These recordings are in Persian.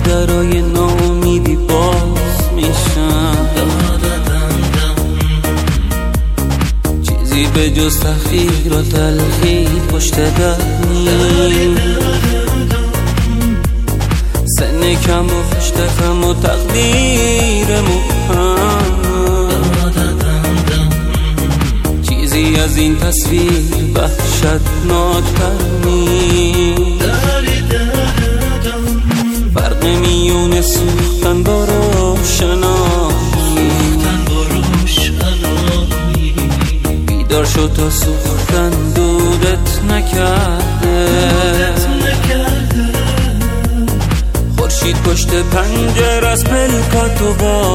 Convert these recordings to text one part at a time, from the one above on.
درای ناامیدی باز میشن، چیزی به جز تحقیر و تلخی پشت در نیست. سن کم و پشت خم و تقدیر مبهم، چیزی از این تصویر وحشتناک‌تر نیست. فرق میون سوختن با روشنایی، بیدار شد تا سوختن دودت نکرده. خورشید پشت پنجره از پلکاتو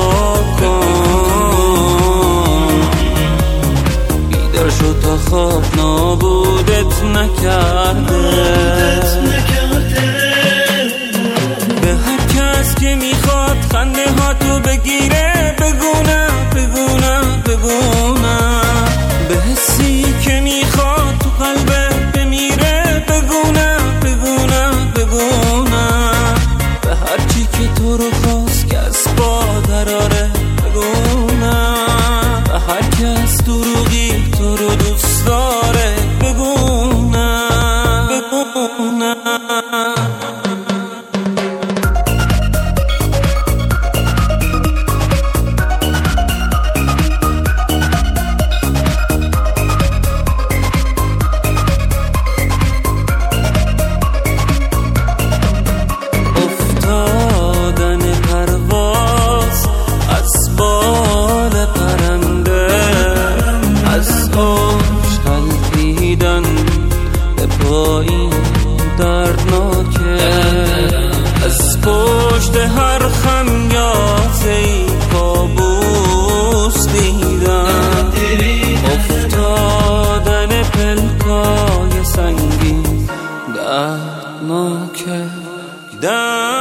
واکن، بیدار شد تا خواب نابودت نکرده. به هر کس که میخواد خنده ها تو بگیره بگونه بگونه بگونه، به حسی که میخواد تو قلبت بمیره بگونه بگونه بگونه، به هر چی که تو رو خواست که از پا دراره بگونه، به هر کس دروغی تو رو دوست داره بگونه بگونه. این دردناکه از پشت هر خمیازه‌ای کابوس دیدم، افتادن پلکای سنگین دردناکه.